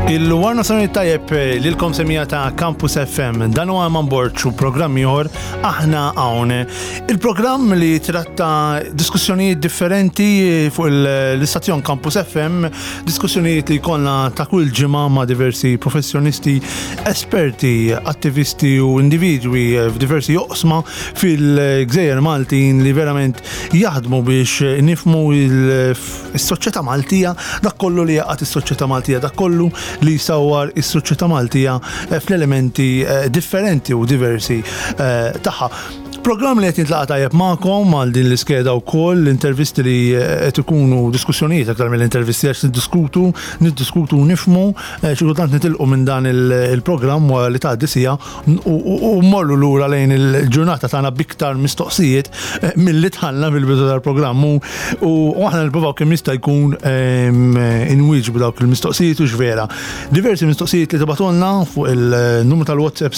Il-warna sanit tajjeb lilkom semija ta' Campus FM, dan huwa man borċu programm ieħor aħna hawn. Il-programm li tratta diskussjonijiet differenti fuq l-istazzjon Campus FM, diskussjonijiet li jkollna ta' kull ġimgħa ma' diversi professjonisti, esperti, attivisti u individwi f'diversi joqsma fil-Gżejjer Maltin li verament jaħdmu biex nifhmu is-soċjetà Maltija, dak kollu li jaqgħad is-soċjetà Maltija, dak kollu li jsawwar is-soċjetà Maltija fl-elementi differenti u diversi tagħha. Programm li qed nitlaqa' tajjeb magħkom għal din l-iskeda wkoll, l-intervisti li qed ikunu diskussjonijiet aktar mill-intervisti għax niddiskutu nifhmu xi kultant nitilqu minn dan il-programm li tgħaddi sija u mmorru lura lejn il-ġurnata tagħna biktar mistoqsijiet milli tħallna fil-bidu tal-programm u aħna nippruvaw kemm jista' jkun inwieġbu dawk il-mistoqsijiet u x'vera. Diversi mistoqsijiet li tibatulna fuq il-numru tal-WhatsApp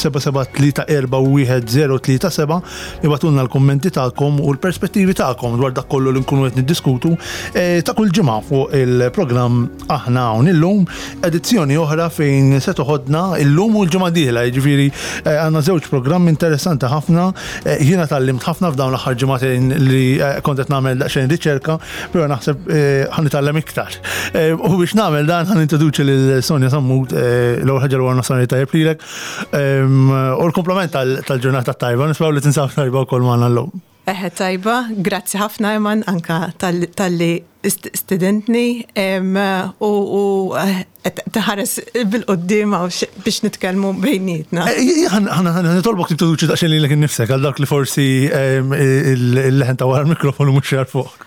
77341037 ibatulna l-kommenti tagħkom u l-perspettivi tagħkom dwar dak kollu li nkunu qed niddiskutu ta' kull ġimgħa fuq il-programm aħna hawn illum edizzjoni oħra fejn se toħodna illum u l-ġimgħa dieħla, jiġifieri għandna żewġ programm interessanti ħafna. Jiena tallimt ħafna f'dawn l-aħħar ġimgħatejn li kont qed nagħmel daqsxejn riċerka, però naħseb ħanitgħallem iktar. U biex nagħmel dan ħanintroduċi lil Sonja Sammut l-ewwel ħaġa l-warna Sonja tajjeb lilek u l-komplement tal-ġurnata tajba, nisbaw li tinsab tajba wkoll magħna llum. Tajba, grazzi ħafna Eman anka tal-li studentni u taħares bil-qoddim biex nitkellmu bejnietna. Nitolbok tintroduċi daqsxejn lilek innifsek għal dak li forsi il-leħen ta' wara l-mikrofonu mhux jarfuq.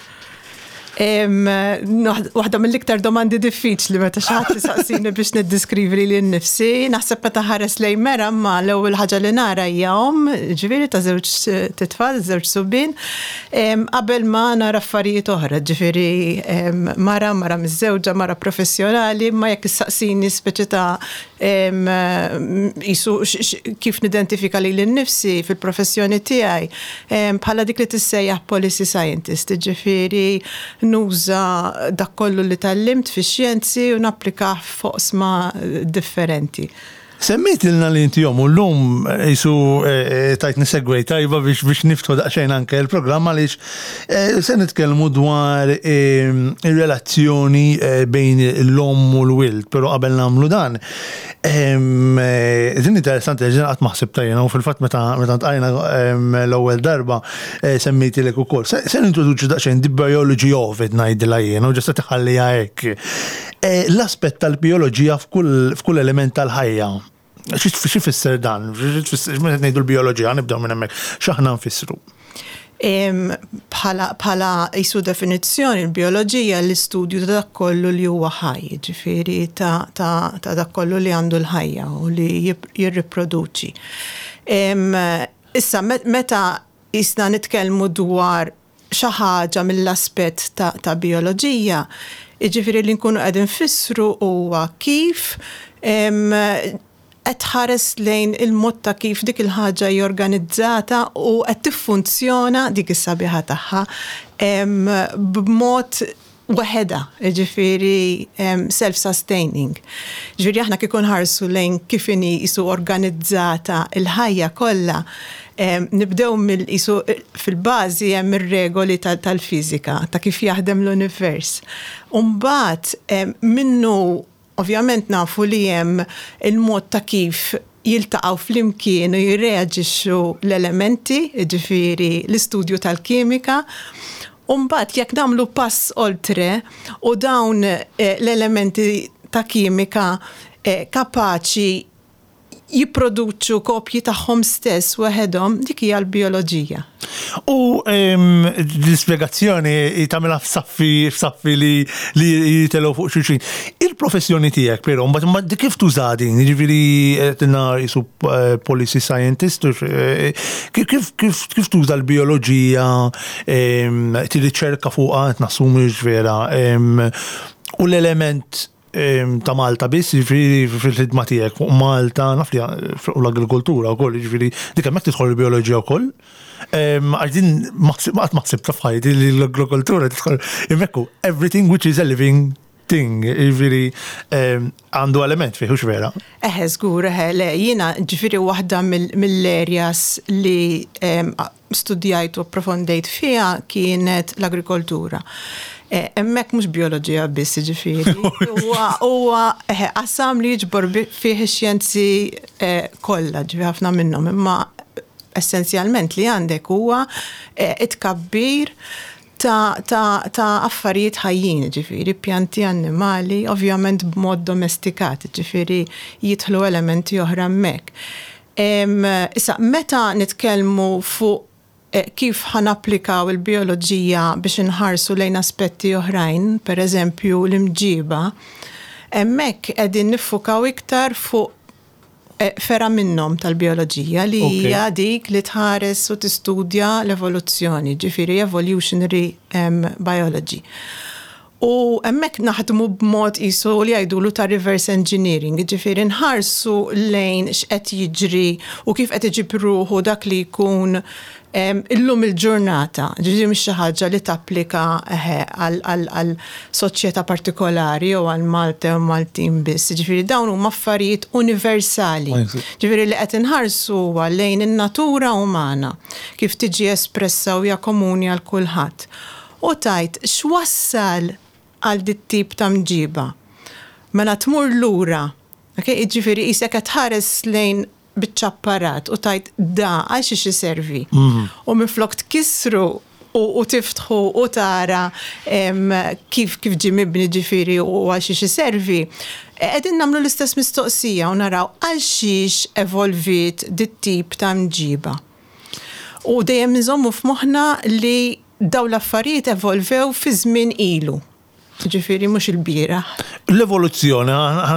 Waħda mill-iktar domandi diffiċli meta xi ħadd isaqsini biex niddiskrivi li nnifsi, naħseb meta ħares lejn mera ma l-ewwel ħaġa li nara hija ġifieri ta' żewġ titfal, żewġ subien, qabel ma nara affarijiet oħra, ġifieri mara miż-żewġa, mara professjonali, ma jekk issaqsini speċi ta' qisu kif nidentifika lili nnifsi fil-professjoni tiegħi bħala dik li tissejjaħ policy scientist, ġifieri nuża dak kollu li tallimt fix-xjenzi u napplika f'oqsma differenti. Semmejt ilna li inti jom u llum jisu tajtni segwej tajba biex niftħu daqsxejn anke l-programm għaliex se nitkellmu dwar ir-relazzjoni bejn l-om u l-wild, però qabel nagħmlu dan. Din interessanti ġen qatt ma ħsibtajna u fil-fatt meta ntqajna l-ewwel darba semmejtilek ukoll. Se nintroduċi daqsxejn the biology of it ngħidilha jien u ġesta tiħallija hekk. L-aspett tal-bioloġija f'kull element tal-ħajja. Xi fisser dan? Meta ngħidu l-bioloġija nibdew minn hemmhekk x'aħna nfissru. Bħala jisu definizzjoni l-bioloġija l-istudju ta' dak kollu li huwa ħaj, ġifieri ta' dak kollu li għandu l-ħajja u li jirriproduċi. Issa meta jisna nitkellmu dwar xi ħaġa mill-aspett ta' bioloġija, jiġifieri li nkunu qegħdin nfissru huwa kif qed ħares lejn il-mod ta' kif dik il-ħaġa jorganizzata u qed tiffunzjona dik is-sabiħa tagħha b'mod waħedha, ġifieri self-sustaining. Ġifieri aħna kif ħarsu lejn kif inhi qisu organizzata l-ħajja kollha, nibdew mill-qisu fil-bażi hemm ir-regoli tal-fiżika ta' kif jaħdem l-univers. U mbagħad minnu ovvjament nafu li hemm il-mod ta' kif jiltaqgħu flimkien u jirreaġixxu l-elementi, ġifieri l-istudju tal-kimika. U mbagħad jekk nagħmlu pass oltre u dawn l-elementi ta' kimika kapaċi jipproduċu kopji tagħhom stess waħedhom, dik hija l-bioloġija. U l-ispjegazzjoni tagħmilha f'saffi li jitelgħu fuq xulxin. Il-professjoni tiegħek però mbagħad kif tuża din? Jiġifieri tina jisu policy scientist, kif tuża l-bioloġija, tirriċerka fuqha qed nassumi ġvera u l-element ta' Malta biss, jiġifieri fil-ħidma tiegħek fuq Malta, naf li fuq l-agrikoltura wkoll, jiġifieri dik hemmhekk tidħol il-bioloġija wkoll. Għax din qatt ma ħsibta f'ħajti li l-agrikoltura tidħol hemmhekk everything which is a living thing, ġifieri għandu element fih hux vera. Żgur, le jiena ġifieri waħda mill-areas li studjajt u approfondejt fiha kienet l-agrikoltura. Hemmhekk mhux bioloġija biss ġifieri. Huwa qasam li jiġbor fih ix-xjenzi kollha, ġifieri ħafna minnhom, imma essenzjalment li għandek huwa it-tkabbir ta' affarijiet ħajjin, ġifieri pjanti, annimali, ovvjament b'mod domestikat, ġifieri jidħlu elementi oħra hemmhekk. Issa meta nitkellmu fuq kif ħanapplikaw il-bioloġija biex inħarsu lejn aspetti oħrajn, pereżempju l-imġiba, hemmhekk qegħdin niffukaw iktar fuq fera minnhom tal-bioloġija li hija dik li tħares u tistudja l-evoluzzjoni, ġifieri evolutionary biology. U hemmhekk naħdmu b'mod qisu li jgħidulu ta' reverse engineering, ġifieri nħarsu lejn x'qed jiġri u kif qed iġib ruħu dak li jkun illum il-ġurnata, ġifieri mhix xi ħaġa li tapplika għal soċjetà partikolari u għal Malta u Maltin biss, ġifieri dawn huma affarijiet universali. Ġifieri li qed inħarsu lejn in-natura umana, kif tiġi espressa u hija komuni għal kulħadd. U tajt x'wassal għal dit tip ta' mġiba. Mela tmur lura, ġifieri isek qed tħares lejn biċ-ċapparat u tajt da għal xi servi. U minflok tkissru u tiftħu u tara kif ġie mibni ġifieri u għal xi servi. Qegħdin nagħmlu l-istess mistoqsija u naraw għal xiex evolvit dit tip ta' mġiba. U dejjem nżommu f'moħħna li daw l-affarijiet evolvew fi żmien ilu. Ġifieri mhux il-bieraħ. L-evoluzzjoni,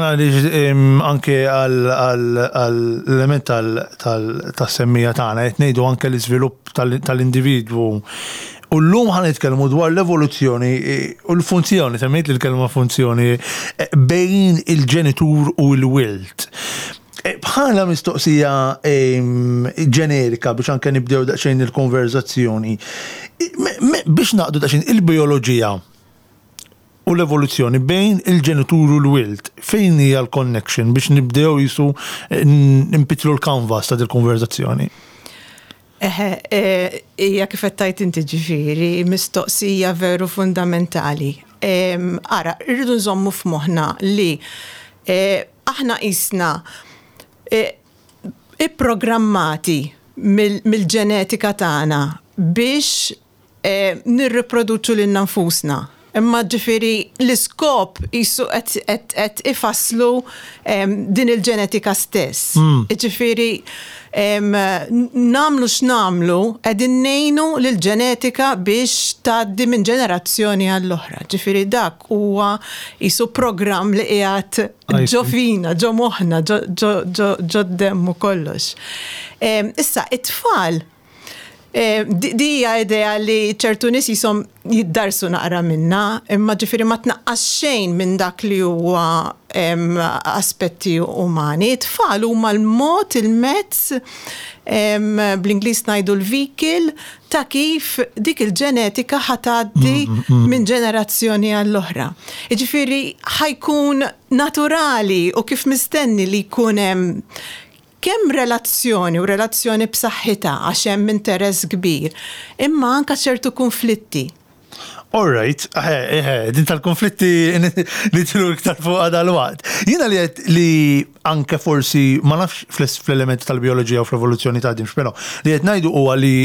anke għall-element tas-semmija tagħna qed ngħidu anke l-iżvilupp tal-individwu. U llum ħanitkellmu dwar l-evoluzzjoni u l-funzjoni, semmejt li l-kelma funzjoni bejn il-ġenitur u l-wilt. Bħala mistoqsija ġenerika biex anke nibdew daqsxejn il-konverzazzjoni. Biex naqdu daqsxejn il-bioloġija u l-evoluzzjoni bejn il-ġenitur u l-wilt, fejn hija l-connection biex nibdew jisu nimpitlu l-kanvas ta' il-konverzazzjoni? Hija kif qed tajt inti ġifieri, mistoqsija veru fundamentali. Ara, rridu nżommu f'moħħna li aħna qisna ipprogrammati mill-ġenetika tagħna biex nirriproduċu lil nfusna. Imma ġifieri l-iskop qisu qed ifasslu din il-ġenetika stess. Ġifieri nagħmlu x'nagħmlu qegħdin ngħinu lill-ġenetika biex tgħaddi minn ġenerazzjoni għall-oħra. Ġifieri dak huwa qisu programm li qiegħed ġo fina, ġo moħħna, ġo d-demm u kollox. Issa it-tfal di hija idea li ċertu nies jisom jiddarsu naqra minna, imma ġifieri ma tnaqqas xejn minn dak li huwa aspetti umani. Tfal huma l-mod, il-mezz, bl-Ingliż ngħidu l-vehicle ta' kif dik il-ġenetika ħatgħaddi minn ġenerazzjoni għall-oħra. Ġifieri ħajkun naturali u kif mistenni li jkun hemm kemm relazzjoni u relazzjoni b'saħħitha għax hemm interess kbir, imma anke ċertu konflitti. All right, din tal-konflitti nitlu iktar fuq dal-waqt. Jiena li anke forsi ma nafx fl-elementi tal-bioloġija u fl-evoluzzjoni ta' din però li qed ngħidu huwa li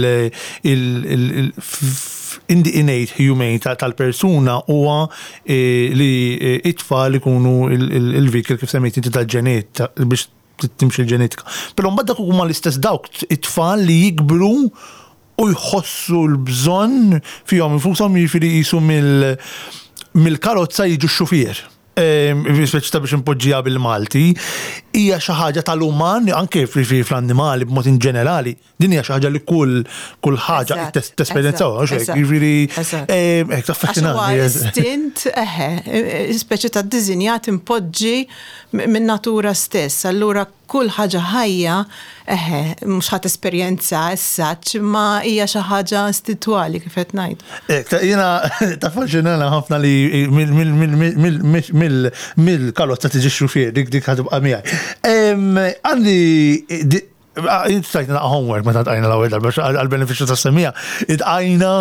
in the innate human tal-persuna huwa li it-tfal ikunu il-vehicle kif semmejt inti tal-ġenet biex timxi l-ġenetika. Però mbagħad dak huma l-istess dawk it-tfal li jikbru u jħossu l-bżonn fihom infushom jiġifieri qisu mill-karozza jiġu x-xufier. Speċi ta' biex impoġġija bil-Malti. hija xi ħaġa tal-uman anke fl-annimali b'mod in ġenerali, din hija xi ħaġa li kull ħaġa tesperjenzaw, jiġifieri hekk affaxxinanti. Istint speċi ta' ddiżinjat impoġġi min natura stess, allura kull ħaġa ħajja mhux ħadd esperjenza essaċ ma hija xi ħaġa istitwali kif qed ngħid. Jiena taffaxxinana ħafna li mill-karozza tiġi xufier dik ħadibqa' miegħi. Għandi Stajt naqa homework meta tqajna l-ewwel darba għall-benefiċċju tas-semija. Itqajna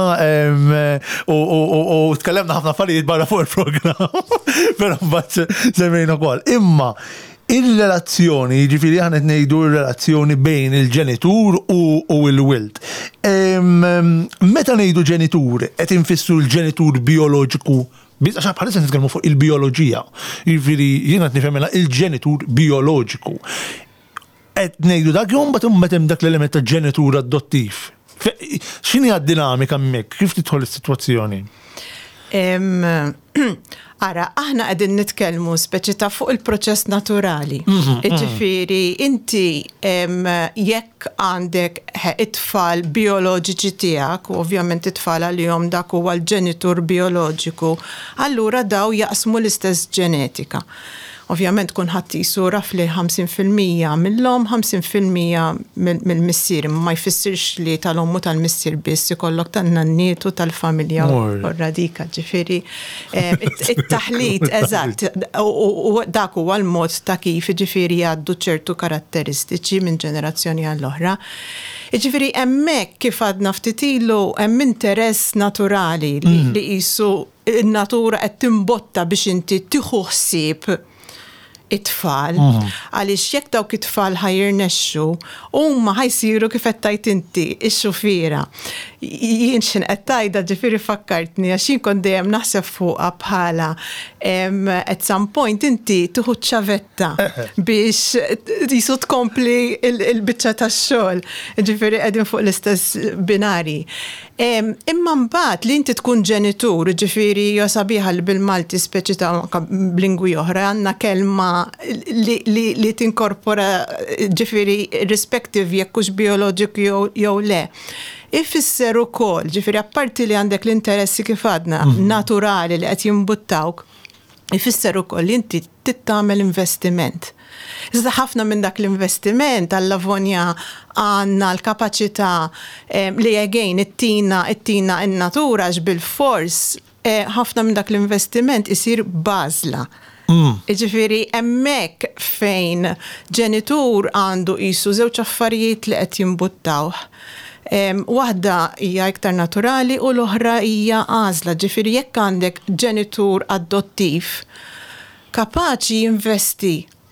u tkellemna ħafna affarijiet barra fuq il-programm. Però mbagħad semmejna wkoll. Imma il-relazzjoni, jiġifieri aħna qed ngħidu r-relazzjoni bejn il-ġenitur u l-wild. Meta ngħidu ġenitur qed infissru l-ġenitur bioloġiku għax bħalissa nitkellmu fuq il-bioloġija. Jiġifieri jiena qed nifhemilha il-ġenitur bioloġiku. Qed ngħidu dak jew mbagħad hemm dak l-element ta' ġenitur adottiv. X'inhi d-dinamika hemmhekk? Kif tidħol is-sitwazzjoni? Ara, aħna qegħdin nitkellmu speċi ta' fuq il-proċess naturali. Ġifieri inti jekk għandek it-tfal bioloġiċi tiegħek, u ovvjament it-tfal għalihom dak huwa l-ġenitur bioloġiku, allura daw jaqsmu l-istess ġenetika. Ovvjament kun ħadd isu rafli 50% mill-om, 50% mill-missier, ma jfissirx li tal-om u tal-missier biss ikollok tan-nanniet u tal-familja u radika, ġifieri it-taħlit eżatt u dak huwa l-mod ta' kif ġifieri jgħaddu ċertu karatteristiċi minn ġenerazzjoni għall-oħra. Ġifieri hemmhekk kif għadna ftit ilu hemm interess naturali li qisu n-natura qed timbotta biex inti tieħu ħsieb it-tfal, għaliex jekk dawk it-tfal ħajirnexxu huma ħajsiru kif qed tajt inti x-xufiera. Jien x'in qed tajda ġifieri fakkartni għax jien kont dejjem naħseb fuqha bħala at some point inti tieħu ċavetta biex tisu tkompli il-biċċa tax-xogħol. Ġifieri qegħdin fuq l-istess binari. Imma mbagħad li inti tkun ġenitur, ġifieri jo sabiħa li bil-Malti speċi ta' b'lingwi oħra għandna kelma li tinkorpora ġifieri rispettive jekk hux bioloġiku jew le. Ifisser ukoll, ġifieri apparti li għandek l-interessi kif għadna naturali li qed jimbuttawk, ifisser ukoll li inti tittamel investiment. Iżda ħafna minn dak l-investiment għall-avonja għandna l-kapaċità li again it-tina in-natura bil-fors ħafna minn dak l-investiment isir bażla. Ġifieri hemmhekk fejn ġenitur għandu qisu żewġ affarijiet li qed jimbuttawh. Waħda hija iktar naturali u l-oħra hija għażla, ġifieri jekk għandek ġenitur adottiv kapaċi jinvesti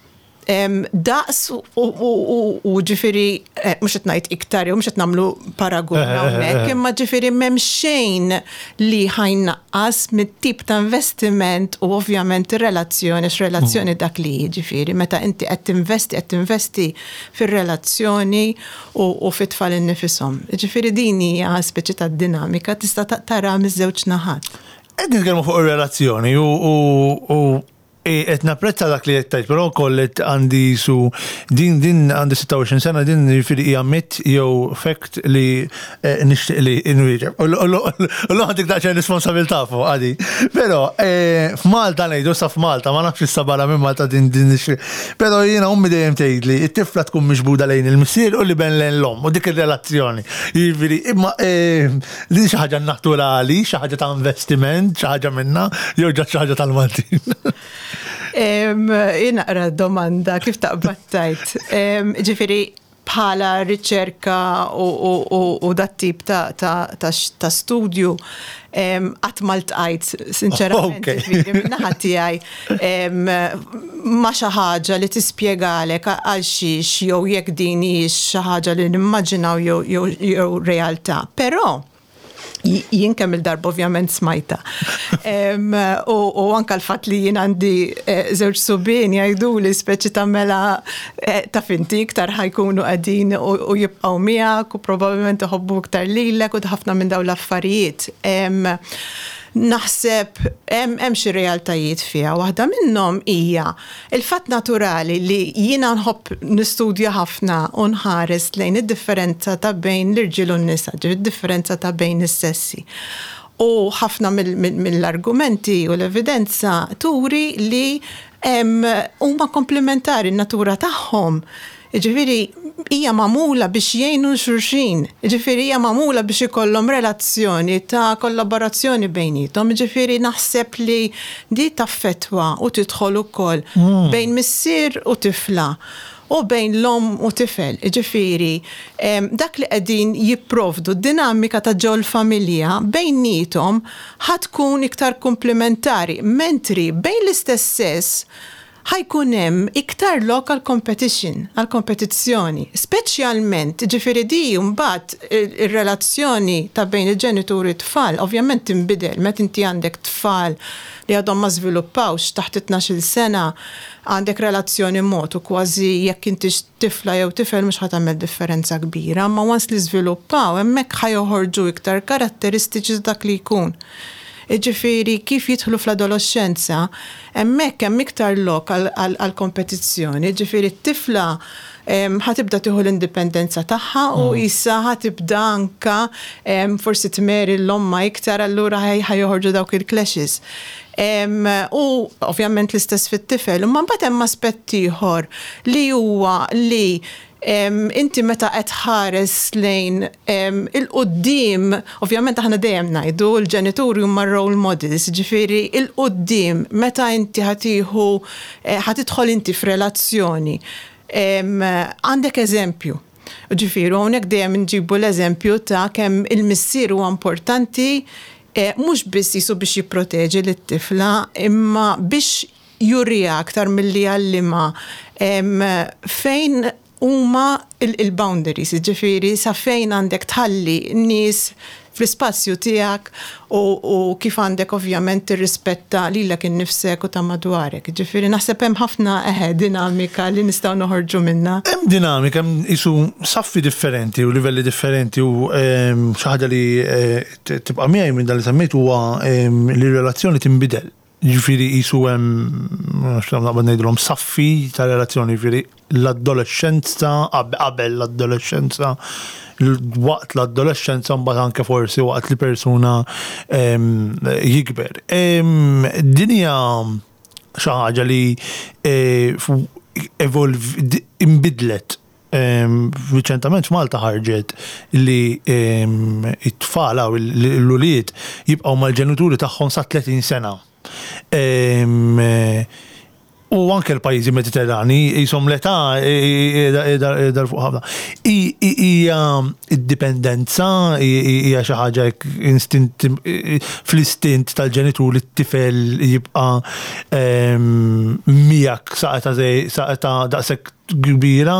daqs u ġifieri mhux qed ngħid iktar jew mhux qed nagħmlu paragun hawnhekk, imma ġifieri m'hemm xejn li ħajnaqqas mit-tip ta' investiment u ovvjament ir-relazzjoni dak li ġifieri meta inti qed tinvesti fir-relazzjoni u fit-tfal innifisom. Ġifieri din hija speċi ta' dinamika tista' tara miż-żewġ naħat. Qed nitkellmu fuq ir-relazzjoni u qed napprezza dak li qed tgħid, però wkoll għandi din għandi 26 sena din jiġifieri hija myth jew fact li nixtieq li nwieġeb. U għandek daqsxejn responsabilità fuq għadi. Però f'Malta ngħidu sa f'Malta ma nafx issa barra minn Malta din però jiena ummi dejjem tgħidli it-tifla tkun mixbuda lejn il-missier u li ben lejn l-omm u dik ir-relazzjoni. Jiġifieri imma din xi ħaġa naturali, xi ħaġa ta' investiment, xi ħaġa minnha jew ġa xi ħaġa tal-Maltin. Inaqra domanda kif taqbad tajt. Ġifieri bħala riċerka u dat tip ta' studju qatt ma ltqajt sinċerament min-naħa tiegħi ma xi ħaġa li tispjegalek għal xiex jew jekk din hijiex xi ħaġa li nimmaġinaw jew realtà. Però jien kemm il-darba ovvjament smajta. U anke l-fatt li jien għandi żewġ subien jgħiduli speċi tagħmilha taf inti iktar ħajkunu qegħdin u jibqgħu miegħek u probabbilment iħobbu iktar lilek u ħafna minn dawn l-affarijiet. naħseb hemm xi realtajiet fiha. Waħda minnhom hija il-fatt naturali li jiena nħobb nistudja ħafna u nħares lejn id-differenza ta' bejn l-irġiel u n-nisa, id-differenza ta' bejn is-sessi. U ħafna mill-argumenti u l-evidenza turi li huma komplementari n-natura tagħhom. Ġifieri hija magħmula biex jgħinu xulxin, ġifieri hija magħmula biex ikollhom relazzjoni ta' kollaborazzjoni bejnietom, ġifieri naħseb li di taffettwa u tidħol ukoll bejn missier u tifla u bejn l-om u tifel. Ġifieri dak li qegħdin jipprovdu d-dinamika ta' ġol familja bejnietom ħatkun iktar komplementari, mentri bejn l-istess sess ħajkun hemm iktar local competition, għal kompetizzjoni, speċjalment ġifieri di mbagħad ir-relazzjoni ta' bejn il-ġenituri u tfal, ovvjament tinbidel, meta inti għandek tfal li għadhom ma żviluppawx taħt 12 sena, għandek relazzjoni mod u kważi jekk inti tifla jew tifel mhux ħadd tagħmel differenza kbira, ma once li żviluppaw hemmhekk ħajoħorġu iktar karatteristiċi dak li jkun. Ġifieri kif jidħlu fl-adolescenza, hemmhekk hemm iktar lok għal kompetizzjoni, ġifieri t-tifla ħatibda tieħu l-indipendenza tagħha u issa ħatibda anka forsi tmeri l-omma iktar allura ħajjoħorġu dawk il-clashes. U ovvjament l-istess fit-tifel, imma mbagħad hemm aspett ieħor li huwa li inti meta qed ħares lejn il-qudiem, ovvjament aħna dejjem ngħidu l-ġenituri huma role models, ġifieri il-qudiem meta inti ħatidħol inti f'relazzjoni, għandek eżempju. Ġifieri hawnhekk dejjem inġibu l-eżempju ta' kemm il-missier huwa importanti mhux biss jisu biex jipproteġi lit-tifla, imma biex jurija aktar milli għallima fejn huma il-boundaries, ġifieri sa fejn għandek tħalli n-nies fl-ispazju tiegħek u kif għandek ovvjament tirrispetta lilek innifsek u ta' madwarek. Ġifieri naħseb hemm ħafna dinamika li nistgħu noħorġu minnha. Hemm dinamika, hemm isu saffi differenti u livelli differenti u xi ħaġa li tibqa' miegħi minn dan li semmejt huwa li relazzjoni tinbidel. Ġifieri jisu naqbad ngħidulhom saffi ta' relazzjoni, ġifieri l-adolescenza, qabel l-adolescenza, waqt l-adolescenza mbagħad anke forsi waqt li persuna jikber. Din hija xi ħaġa li inbidlet. Riċentament f'Malta ħarġet li it-tfal u l-ulied jibqgħu mal-ġenituri tagħhom sa 30 sena. U anke l-pajjiżi mediterrani jisom l-età dar fuq ħafna. Hija id-dipendenza hija xi ħaġa fl-istint tal-ġenitur li t-tifel jibqa' miegħek saqeta daqshekk kbira,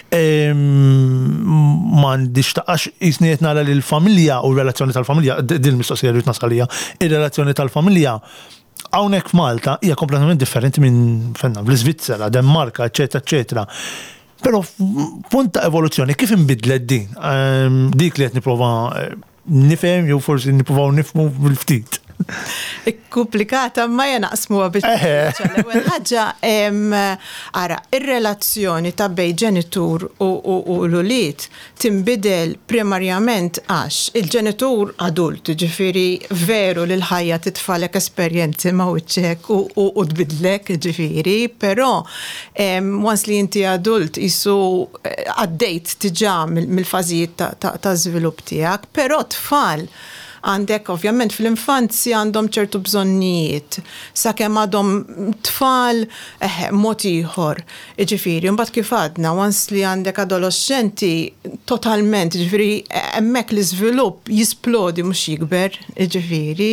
m'għandix taqax jisni qed nara li l-familja u r-relazzjoni tal-familja, din mistoqsija li tnasalija, ir-relazzjoni tal-familja hawnhekk f'Malta hija kompletament differenti minn fl-Iżvizzera, Denmarka, eċetera, eċetera. Però punt ta' evoluzzjoni kif inbidlet din? Dik li qed nipprova nifhem jew forsi nippruvaw nifhmu bil-ftit. Komplikata ma naqsmuha biex l-ewwel ħaġa ara ir-relazzjoni ta' bejn ġenitur u l-ulied tinbidel primarjament għax il-ġenitur adult, ġifieri veru li l-ħajja titfalek esperjenzi ma' wiċċek u tbidlek ġifieri, però once li inti adult isu għaddejt diġà mill-fażijiet ta' żvilupp tiegħek, però tfal għandek ovvjament fl-infanzja għandhom ċertu bżonnijiet, sakemm għadhom tfal mod ieħor. Ġifieri, mbagħad kif għadna, once li għandek adolescenti totalment, ġifieri hemmhekk l-iżvilupp jisplodi mhux jikber, ġifieri.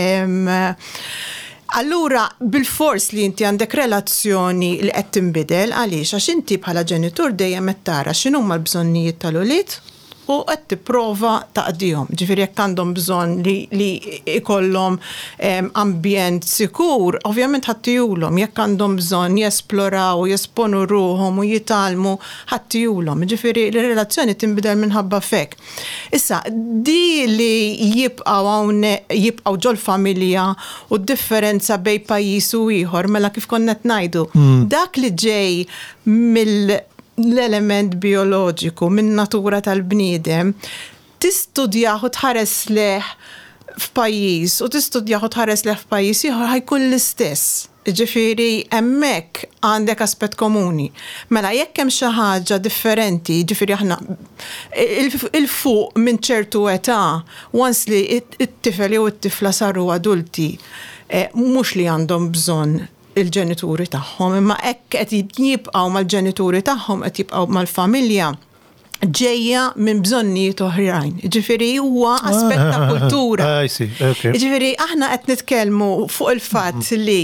Allura bil-fors li inti għandek relazzjoni li qed tinbidel għaliex għax inti bħala ġenitur dejjem qed tara x'inhuma l-bżonnijiet tal-ulied u qed tipprova taqdihom. Ġifieri jekk għandhom bżonn li ikollhom ambjent sikur, ovvjament ħattijulhom. Jekk għandhom bżonn jesploraw, jesponu ruhom u jitalmu, ħattijulhom. Ġifieri l-relazzjoni tinbidel minħabba fek. Issa, di li jibqgħu ġol-familja u d-differenza bej pajjiż u ieħor mela kif konna qed ngħidu. Dak li ġej mill-element bioloġiku, min-natura tal-bniedem, tistudjaħ u tħares leħ f'pajjiż u tistudjaħ u tħares leħ f'pajjiż ieħor ħajkun l-istess. Ġifieri hemmhekk għandek aspett komuni. Mela jekk hemm xi ħaġa differenti, ġifieri aħna il-fuq minn ċertu età, once li it-tifel jew it-tifla saru adulti, mhux li għandhom bżonn il-ġenituri tagħhom, imma hekk qed jibqgħu mal-ġenituri tagħhom, qed jibqgħu mal-familja ġejja minn bżonnijiet oħrajn. Ġifieri huwa aspett ta' kultura. Ġifieri aħna qed nitkellmu fuq il-fatt li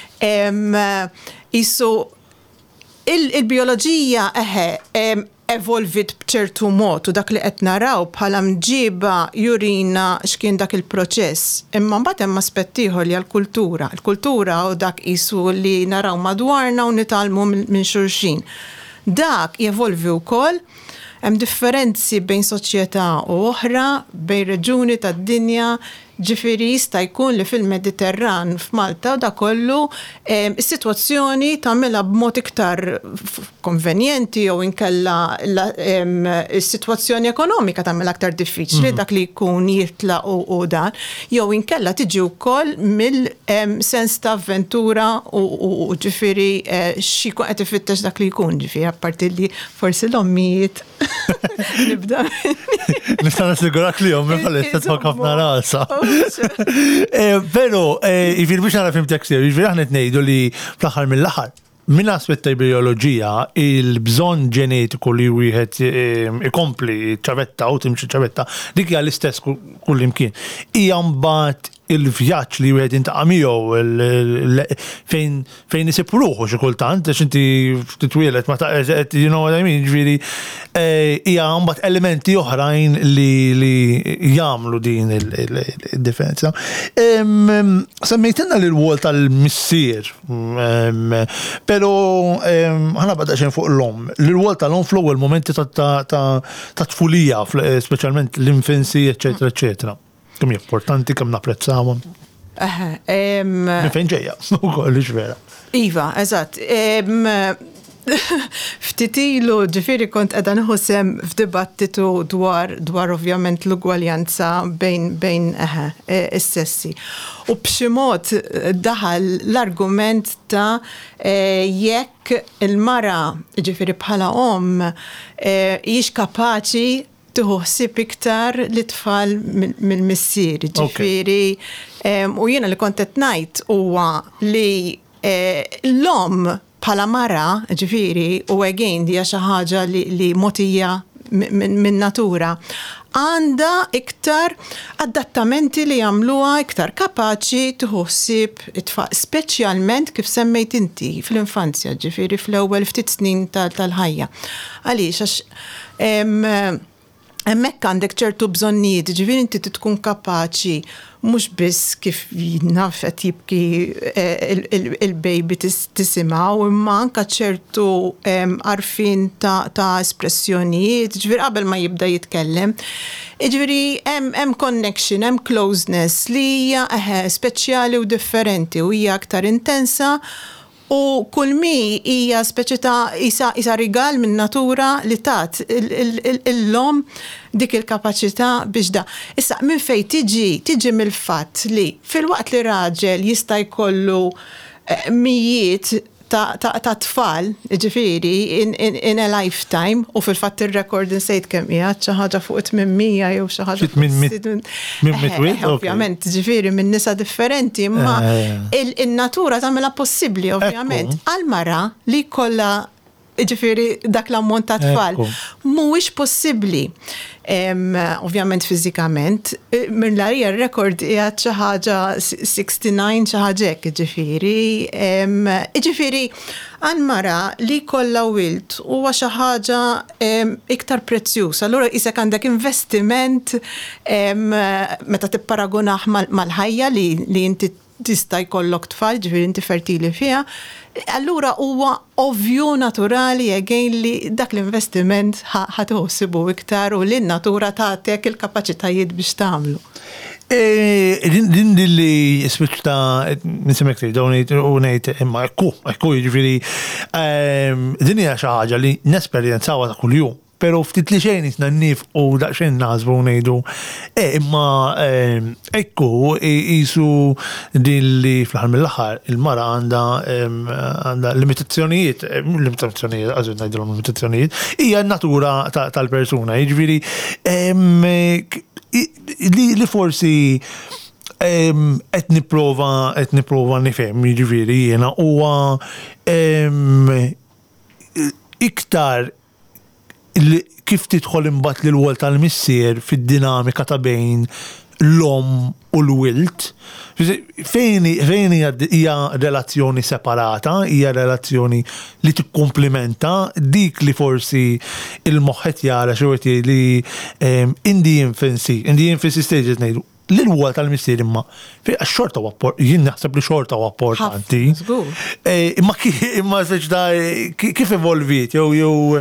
isu il-bioloġija evolvit b'ċertu mod u dak li qed naraw bħala mġiba jurina x'kien dak il-proċess. Imma mbagħad hemm aspett ieħor li l-kultura. Il-kultura u dak isu li naraw madwarna u nitalmu minn xulxin. Dak jevolvi wkoll. Hemm differenzi bejn soċjetà u oħra, bejn reġuni tad-dinja, ġifieri jista' jkun li fil-Mediterran f'Malta u da kollu is-sitwazzjoni tagħmilha b'mod iktar konvenjenti jew inkella is-sitwazzjoni ekonomika tagħmilha aktar diffiċli dak li jkun jitla u dan, jew inkella tiġi wkoll mill-sens ta' avventura u ġifieri x'ikun qed ifittex dak li jkun, ġifieri apparti li forsi l-ommijiet nibda. Nista' nassigurak li jom bħalissa tfok ħafna rasa. Pero, jifir biex nara fim tekstir, jifir aħna t-nejdu li fl-axar mill-axar, minn aspetta biologija, il-bżon ġenetiku li wieħed ikompli ċavetta u timxi ċavetta, dik hija l-istess kull imkien. Hija mbagħad il-vjaġġ li wieħed intaqa' miegħu fejn isib ruħu xi kultant għax inti titwieled ma taqgħet, you know what I mean, ġifieri hija mbagħad elementi oħrajn li jagħmlu din il-differenza. Semmejtilna l-wol tal-missier, però ħana bada xejn fuq l-om. L-wol tal-om fl-ewwel momenti ta' tfulija, speċjalment l-infancy, eċetera, eċetera. Kemm importanti, kemm napprezzawhom. Fejn ġejja, ukoll vera. Iva, eżatt. Ftit ilu ġifieri kont qiegħda nieħu sem f'dibattitu dwar ovvjament l-ugwaljanza bejn is-sessi. U b'xi mod daħal l-argument ta' jekk il-mara ġifieri bħala hijiex kapaċi tieħu ħsieb iktar l-tfal mill-missier, ġifieri. U jiena li kont qed ngħid huwa li l-om bħala mara, ġifieri, u again hija xi ħaġa li mogħtija minn natura, għandha iktar adattamenti li jagħmluha iktar kapaċi tieħu ħsieb it-tfal, speċjalment kif semmejt inti fl-infanzja, ġifieri fl-ewwel ftit snin tal-ħajja. Għaliex għax hemmhekk għandek ċertu bżonnijiet, ġifieri inti tkun kapaċi mhux biss kif naf qed jibki il-baby tisimgħu, imma anke ċertu għarfien ta' espressjonijiet, ġifieri qabel ma jibda jitkellem. Ġifieri hemm connection, hemm closeness li hija speċjali u differenti u hija aktar intensa. U kull mi hija speċi ta' isa rigal minn natura li tat l-lom dik il-kapaċità biex da. Issa minn fejn tiġi mill-fatt li fil-waqt li raġel jista' jkollu mijiet ta' tfal, ġifieri in a lifetime, u fil-fatt ir-rekord insejt kemm hija xi ħaġa fuq 800 jew xi ħaġa. Ovvjament, ġifieri minn nisa differenti, imma in-natura tagħmilha possibbli ovvjament għal mara li jkollha ġifiri dak l-ammont ta' tfal. Mhuwiex possibbli. Ovvjament fiżikament, minn l-arija rekord qiegħed xi ħaġa 69 xi ħaġa hekk ġifieri. Ġifieri għal mara li kollha wild huwa xi ħaġa iktar prezzjuż. Allura isek għandek investiment meta tipparagunah mal-ħajja li inti tista' jkollok tfal, ġifieri inti fertili fiha. Allura huwa ovvju naturali again li dak l-investiment ħatħossibu iktar u li n-natura tagħtek il-kapaċitajiet biex tagħmlu. Din li switch ta' nisimek li donate u ngħid imma ekku jiġifieri din hija xi ħaġa li nesperjenzawha ta' kuljum. Pero ftit li xejn isna nnif u daqsxejn naħsbu ngħidu imma ekku qisu din li fl-aħħar mill-aħħar il-mara għandha limitazzjonijiet għażu ngħidulhom limitazzjonijiet, hija n-natura tal-persuna. Jiġifieri li forsi qed nipprova nifhem jiġifieri jiena huwa iktar kif tidħol imbagħad l-wol tal-missier fid-dinamika ta' bejn l-om u l-wilt. Fejn hija relazzjoni separata, hija relazzjoni li tikkumplimenta dik li forsi il-moħħet jara xi li in the infancy stages ngħidu l-wol tal-missier imma xorta jien naħseb li xorta huwa importanti. Imma kif evolvit jew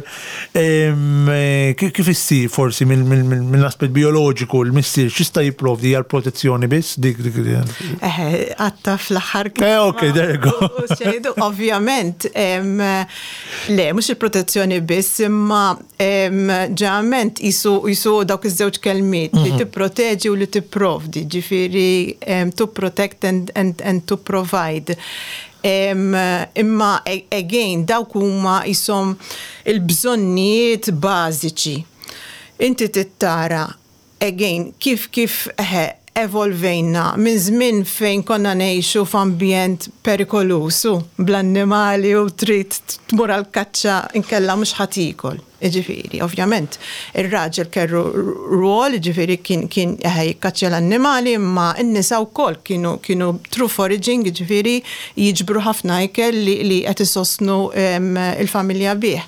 kif issir forsi mill-aspett bioloġiku l-missier x'ista' jipprovdi hija l-protezzjoni biss dik. Għatta fl-aħħar okay, there you go. Ovvjament le mhux il-protezzjoni biss imma ġeneralment isu dawk iż-żewġ kelmiet li tipproteġi u li tipprovdi, ġifieri to protect and to provide. Imma again dawk huma isom il-bżonnijiet bażiċi. Inti tittara again kif evolvejna minn żmien fejn konna ngħixu f'ambjent perikolusu bl-annimali u trid tmur għall-kaċċa inkella mhux ħadd ikol. Ġifieri, ovvjament, ir-raġel kellu rwol, ġifieri kien jikkaċċja l-annimali, imma n-nisa wkoll kienu true foraging, ġifieri jiġbru ħafna ikel li qed isostnu il-familja bih.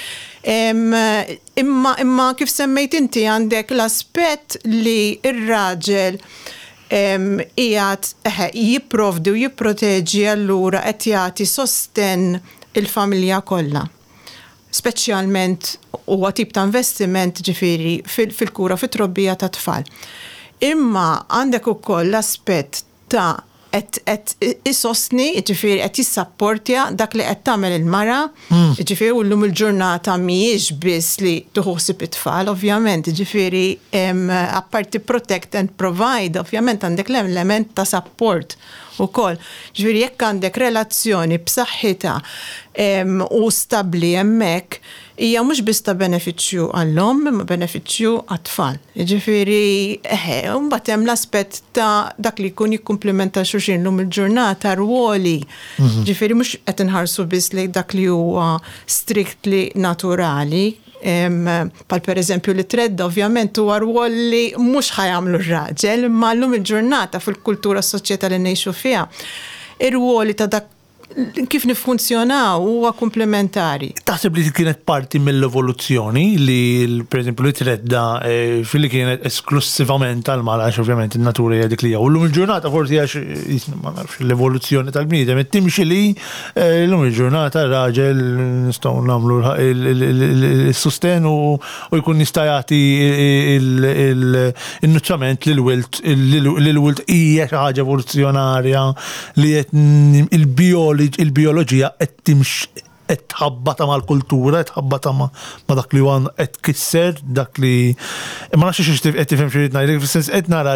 Imma kif semmejt inti għandek l-aspett li ir-raġel qiegħed jipprovdi u jipproteġi allura qed jagħti sosten il-familja kollha. Speċjalment huwa tip ta' investiment ġifieri fil-kura fit-trobbija ta' tfal. Imma għandek ukoll l-aspett ta' qed isostni, ġifieri qed jissapportja dak li qed tagħmel il-mara, ġifieri u llum il-ġurnata mhijiex biss li tuħosib it-tfal, ovvjament, ġifieri apparti protect and provide, ovvjament għandek l-element ta' support ukoll. Ġifieri jekk għandek relazzjoni b'saħħitha u stabbli hemmhekk, hija mhux biss ta' benefiċċju għall-om, imma benefiċċju għat-tfal. Ġifieri mbagħad hemm l-aspett ta' dak li jkun jikkumplimenta xulxin llum il-ġurnata rwoli. Ġifieri mhux qed inħarsu biss lejn dak li huwa strictly naturali. Pal per eżempju li tredda ovvjament huwa rwol li mhux ħajamlu r-raġel, imma llum il-ġurnata fil-kultura s-soċjetà li ngħixu fiha. Ir-rwoli ta' dak kif nifunzjonaw huwa komplementari. Taħseb li kienet parti mill-evoluzzjoni li per eżempju li tredda fil-li kienet esklusivament tal-mara għax ovvjament in-natura hija dik li hija. U llum il-ġurnata forsi għax ma nafx l-evoluzzjoni tal-bniedem qed timxi li llum il-ġurnata raġel nistgħu nagħmlu s-susten u jkun jista' jagħti il-nutrament lil-wilt hija xi ħaġa evoluzzjonarja li qed il-bioloġija qed tħabbata mal-kultura, qed tħabbata ma' dak li huwa qed kisser, dak li ma nafx xi qed tifhem xi rid ngħidlek fis-sens qed nara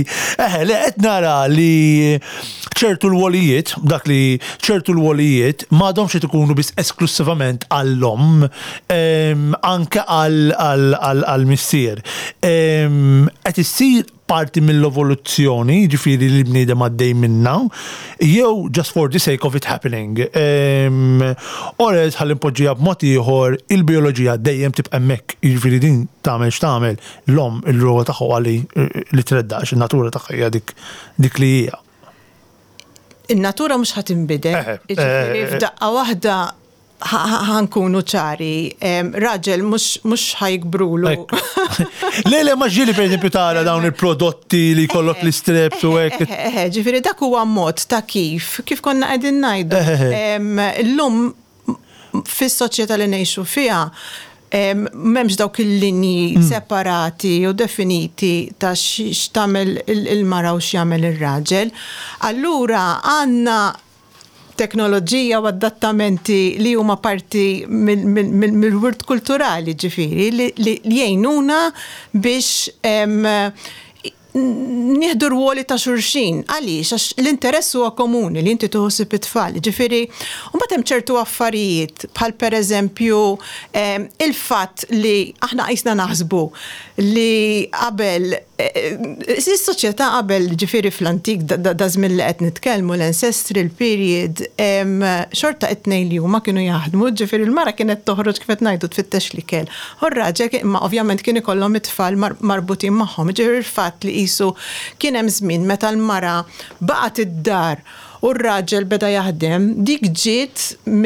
li ċertu l-wolijiet, dak li ċertu l-wolijiet m'għadhomx qed ikunu biss esklusivament għall-om, anke għall-missier. Qed issir parti mill-evoluzzjoni, ġifieri li bniedem għaddej minna, jew just for the sake of it happening. Oret ħalli npoġġiha b'mod ieħor il-bioloġija dejjem tibqa' hemmhekk, jiġifieri din tagħmel x'tagħmel l-omm il-rogħol tagħha li treddax, in-natura tagħha hija dik li hija. In-natura mhux ħadd inbidel, jiġifieri f'daqqa waħda ħankunu ċari, raġel mux ħajkbrulu. Lele maġġili per esempio tara dawn il-prodotti li kollok li strips u hekk. Ġifieri dak huwa mod ta' kif konna qegħdin ngħidu. Illum fis-soċjetà li ngħixu fiha m'hemmx dawk il-linji separati u definiti ta' x'tagħmel il-mara u x'jagħmel ir-raġel. Allura għandna teknoloġija u adattamenti li huma parti mill-wirt kulturali ġifieri li jgħinuna biex nieħdu rwoli ta' xulxin. Għaliex għax l-interess huwa komuni li inti tuħsib it-tfal. Ġifieri, u mbagħad hemm ċertu affarijiet bħal pereżempju il-fatt li aħna qisna naħsbu li qabel is-soċjetà qabel ġifieri fl-antik da żmien li qed nitkellmu l-ancestral period xorta t-tnejn li huma kienu jaħdmu, ġifieri l-mara kienet toħroġ kif qed ngħidu tfittex li kell. U r-raġel imma ovvjament kien ikollhom it-tfal marbutin magħhom, ġifieri l-fatt li qisu kien hemm żmien meta l-mara baqgħet id-dar u r-raġel beda jaħdem, dik ġiet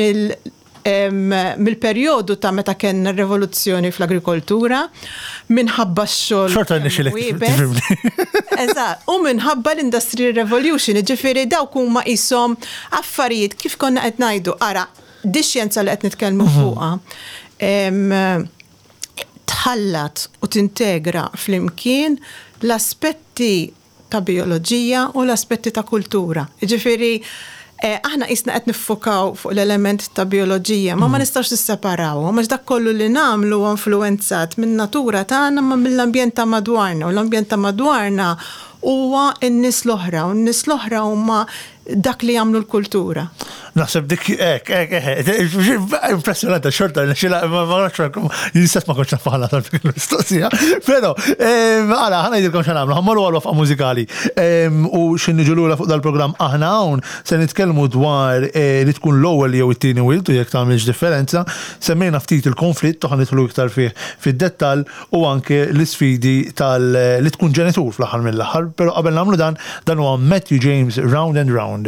mill-perjodu ta' meta kien r-revoluzzjoni fl-agrikoltura minħabba x-xogħol. Xorta nixilek. Eżatt, u minħabba l-Industrial Revolution, ġifieri dawk huma qishom affarijiet kif konna qed ngħidu ara dix-xjenza li qed nitkellmu fuqha tħallat u tintegra flimkien l-aspetti ta' bioloġija u l-aspetti ta' kultura. Ġifieri aħna qisna qed niffokaw fuq l-element ta' bioloġija, ma nistax nisseparaw, għax dak kollu li nagħmlu influenzat min-natura tagħna ma mill-ambjent ta' madwarna, u l-ambjent ta' madwarna huwa n-nies l-oħra, u n-nies l-oħra huma dak li jagħmlu l-kultura. Naħseb dik impressjonanta xorta ma jinsat ma konċ nafaħla tal-mistoqsija. Però għala ħana jidilkom x'nagħmlu, ħammorru għal wafqa mużikali u x'inniġu lura fuq dal-programm aħna hawn se nitkellmu dwar li tkun l-ewwel jew it-tieni wild u jekk tagħmilx differenza, semmejna ftit il-konflitt u ħanidħlu iktar fid-dettall u anke l-isfidi li tkun ġenitur fl-aħħar mill-aħħar, però qabel nagħmlu dan huwa Matthew James Round and Round.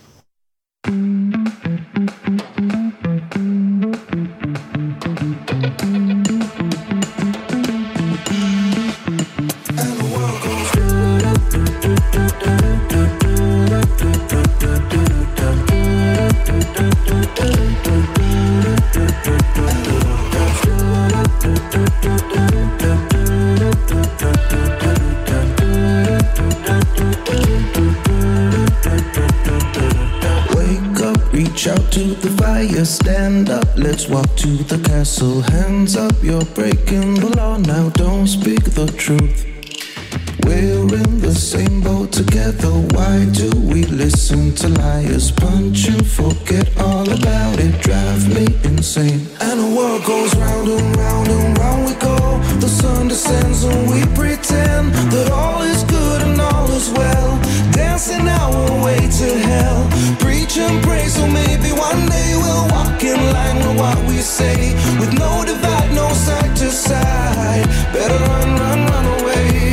Reach out to the fire, stand up, let's walk to the castle. Hands up, you're breaking the law now, don't speak the truth. We're in the same boat together, why do we listen to liars? Punch and forget all about it, drive me insane. And the world goes round and round and round we go. The sun descends and we pretend that all is good and all is well. Dancing our way to hell, preach and pray so maybe one day we'll walk in line with what we say. With no divide, no side to side, better run, run, run away.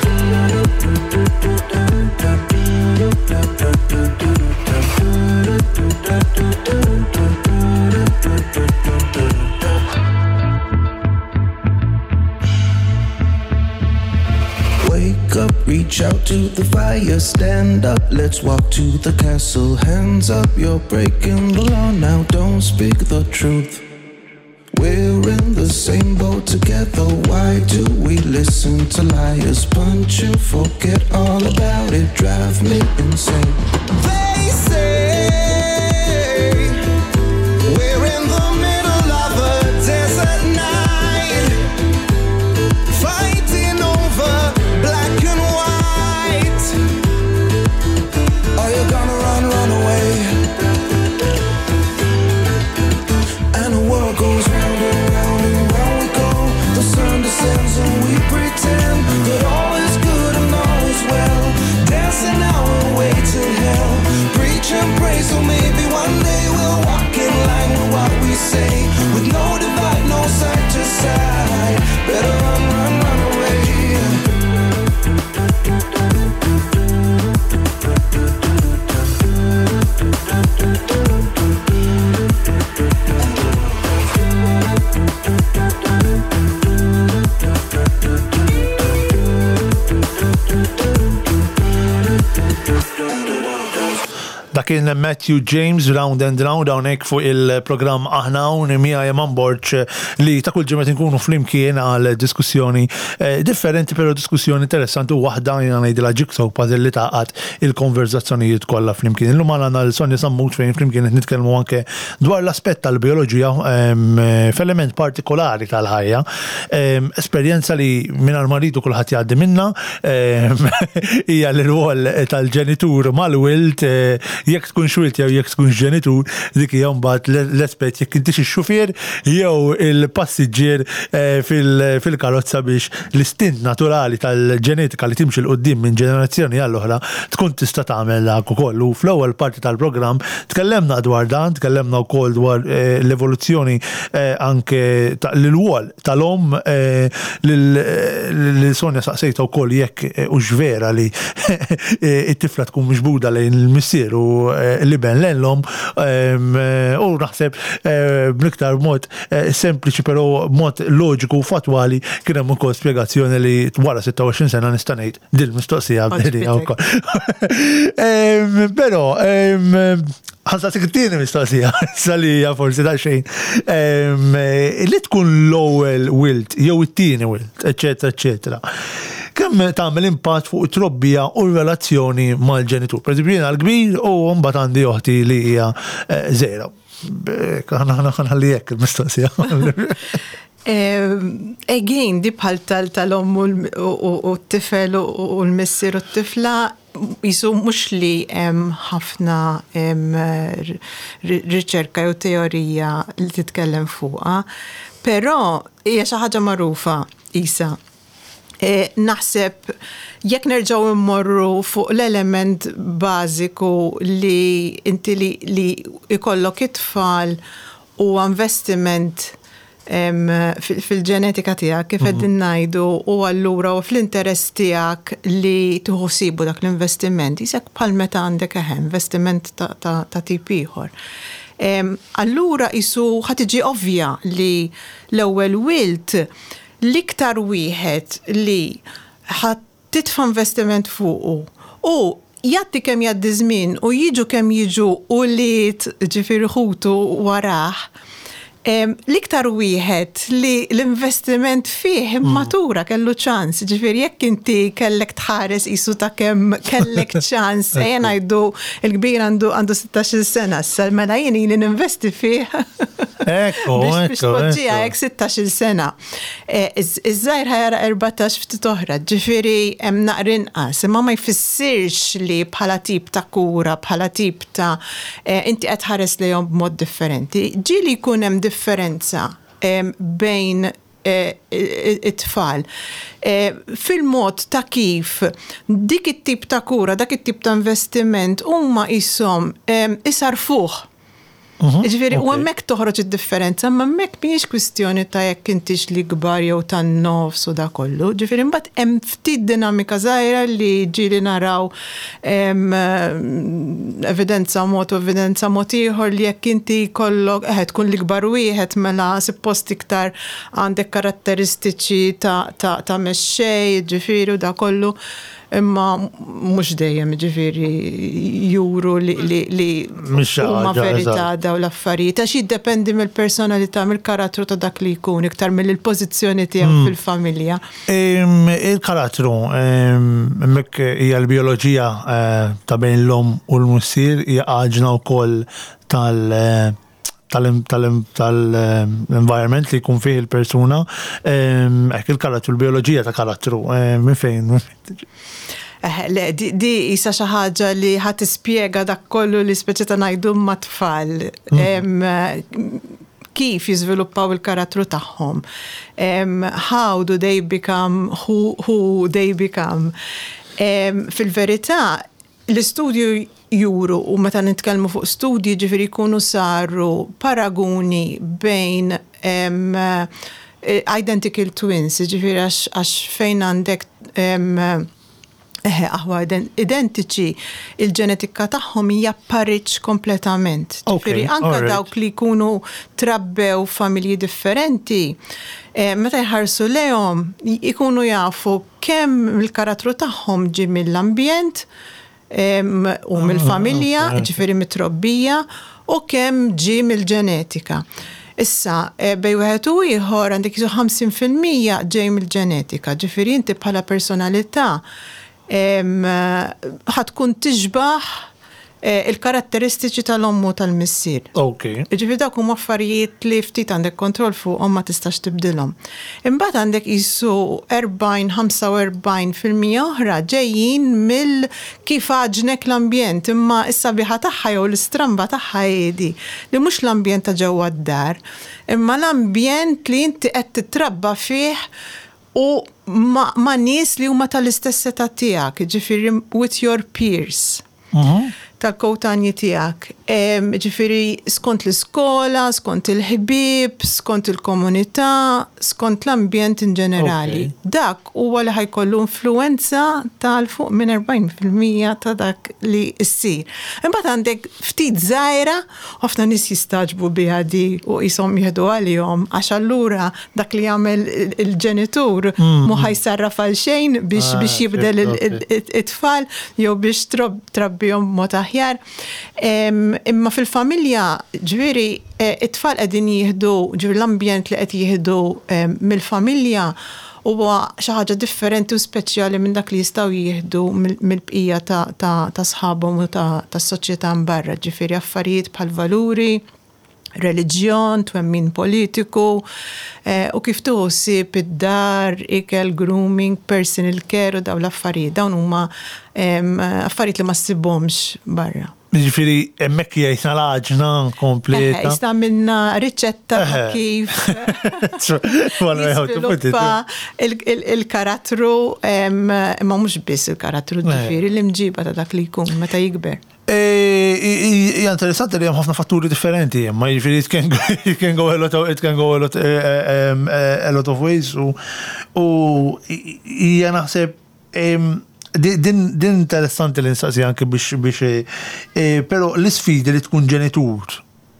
Wake up, reach out to the fire, stand up, let's walk to the castle. Hands up, you're breaking the law now, don't speak the truth. We're in the same boat together, why do we listen to liars? Punch and forget all about it, drive me insane. They say we're in the middle of a desert night, fighting over black and white. Are you gonna run, run away? And the world goes round and round we go. The sun descends and we pretend that all is good and all Dakin Matthew James, Round and Round, hawnhekk fuq il-programm aħna hawn miegħi Eman Borch li ta' kull ġimgħa nkunu flimkien għal diskussjoni differenti, però diskussjoni interessanti u waħda jiena ngħidilha jigsaw puzzle li taqgħod il-konverzazzjonijiet kollha flimkien. Illum għandna l-Sonja Sammut fejn flimkien qed nitkellmu anke dwar l-aspett tal-bioloġija f'element partikolari tal-ħajja, esperjenza li mingħajr ma rridu kulħadd jgħaddi minnha hija l-rwol tal-ġenitur mal-wilt, jekk tkun xwilt jew jekk tkun ġenitur, dik hija mbagħad l-aspett jekk intix ix-xufier jew il-passiġġier fil-karozza biex l-istint naturali tal-ġenetika li timxi l-qudiem minn ġenerazzjoni għall-oħra tkun tista' tagħmel dak ukoll. U fl-ewwel parti tal-programm tkellemna dwar dan, tkellemna wkoll dwar l-evoluzzjoni anke l-wol tal-om li Sonja saqsejta wkoll jekk hux vera li it-tifla tkun mixbuda lejn il-missier u li ben l-om u naħseb b'iktar mod sempliċi però mod loġiku u fatwali kien hemm ukoll spjegazzjoni li wara 26 sena nista' ngħid dil-mistoqsija b'dejja wkoll. Però ħansaqsik it-tieni mistoqsija salija forsi ta' xejn. Li tkun l-ewwel wilt jew it-tieni wilt, eċetera, eċetera. Kemm tagħmel impatt fuq it-trobbija u r-relazzjoni mal-ġenitur. Pereżempju jiena l-kbir u mbagħad għandi oħti li hija żgħira. Ħanħalli hekk il-mistoqsija. Again, di bħal tal-om u t-tifel u l-missier u t-tifla jisu mux li ħafna riċerka u teorija li titkellem fuqa, però hija xi ħaġa magħrufa isa. Naħseb jekk nerġgħu immorru fuq l-element bażiku li inti li ikollok it-tfal u investiment fil-ġenetika tiegħek kif qegħdin ngħidu u allura u fl-interess tiegħek li tħossibu dak l-investiment isek bħal meta għandek investiment ta' tip ieħor. Allura isu ħadd tiġi ovvja li l-ewwel wilt l-iktar wieħed li ħadd titfa' investiment fuqu u jatti kemm jgħaddi żmien u jiġu kemm jiġu u li ġifieri ħutu warah. L-iktar wieħed li l-investiment fih matura kellu ċans, ġifieri jekk inti kellek tħares isu ta' kemm kellek ċans, ngħidu l-kbir għandu 16 sena, mela jien li ninvesti fih. Biex poġġija hekk 16 sena. Iż-żgħir ħajara 14 ftit oħra, ġifieri hemm naqra inqas, imma ma jfissirx li bħala tip ta' kura, bħala tip ta' inti qed ħares lejhom b'mod differenti. Ġieli jkun hemm differenza bejn it-tfal. Fil-mod ta' kif dik it-tip ta' kura, dak it-tip ta' investiment huma ishom isarfuh. Ġifieri u hemmhekk toħroġ id-differenza, ma hemmhekk mhijiex kwistjoni ta' jekk intix li kbar jew tan-nofs u da kollu. Ġifieri mbagħad hemm ftit dinamika żgħira li ġieli naraw evidenza mod ieħor li jekk inti jkollok tkun li kbar wieħed mela suppost iktar għandek karatteristiċi ta' mexxej, ġifieri u da kollu. Imma mhux dejjem ġifieri juru li huma verità daw l-affarijiet għax jiddependi mill-personalità, mill-karattru ta' dak li jkun iktar mill-pożizzjoni tiegħu fil-familja. Il-karattru hemmhekk hija l-bioloġija ta' bejn l-om u l-missier hija għaġna wkoll tal-environment li jkun fih il-persuna, hekk il-karattru, l-bioloġija ta' karattru, minn fejn? Di isa xi ħaġa li ħadd tispjega dak kollu li speċi ta' ngħidu ma' tfal. Kif jiżviluppaw il-karattru tagħhom. How do they become who they become. Fil-verità, l-istudju juru u meta nitkellmu fuq studji ġifieri jkunu saru paraguni bejn identical twins, ġifieri għax fejn għandek identiċi il-ġenetika tagħhom hija pariċ kompletament. Ġifieri anke dawk li jkunu trabbew familji differenti, meta jħarsu lejhom ikunu jafu kemm il-karattru tagħhom ġie mill-ambjent u mill-familja, ġifieri mitrobbija, u kemm ġie mill-ġenetika. Issa, bej wieħed u ieħor għandek 50% ġej mill-ġenetika, ġifieri inti bħala personalità ħatkun tixbaħ il-karatteristiċi tal-ommu tal-missier. Okay. Ġifieri dak huma affarijiet li ftit għandek kontroll fuqhom ma tistax tibdilhom. Imbagħad għandek qisu 40-45% oħra ġejjin mill kif għaġnek l-ambjent, imma is-sabiħa tagħha jew l-istramba tagħha jedi li mhux l-ambjent ta' ġewwa d-dar, imma l-ambjent li inti qed titrabba fih u ma' nies li huma tal-istess età tiegħek, ġifieri with your peers. Tal-kowtanji tiegħek. Ġifieri skont l-iskola, skont il-ħbieb, skont il-komunità, skont l-ambjent in ġenerali. Okay. Dak huwa li ħajkollu influenza tal-fuq minn 40% ta' dak li ssir. Imbagħad għandek ftit żgħira, ħafna nies jistaġbu biha di u qishom jieħdu għalihom għax allura dak li jagħmel il-ġenitur mhu ħajsarraf għal xejn biex jibdel it-tfal jew biex trabbihom mod aħjar. Imma fil-familja ġifieri it-tfal qegħdin jieħdu ġifieri l-ambjent li qed jieħdu mill-familja huwa xi ħaġa differenti u speċjali minn dak li jistgħu jieħdu mill-bqija ta' sħabhom u tas-soċjetà mbarra, ġifieri affarijiet bħal valuri, reliġjon, twemmin politiku, u kif tuħsib id-dar, ikel, grooming, personal care u dawn l-affarijiet. Dawn huma affarijiet li ma ssibhomx barra. Ġifieri hemmhekk jgħidna l-għaġna kompleta. Issa minna riċetta ta' kif jiżviluppa il-karattru, imma mhux biss il-karattru ġifieri l-imġiba ta' dak li jkun meta jikber. Hija interessanti li hemm ħafna fatturi differenti, ma jiġifieri it can go a lot of ways u hija naħseb din interessanti li nsaqsi anke biex però l-isfidi li tkun ġenitur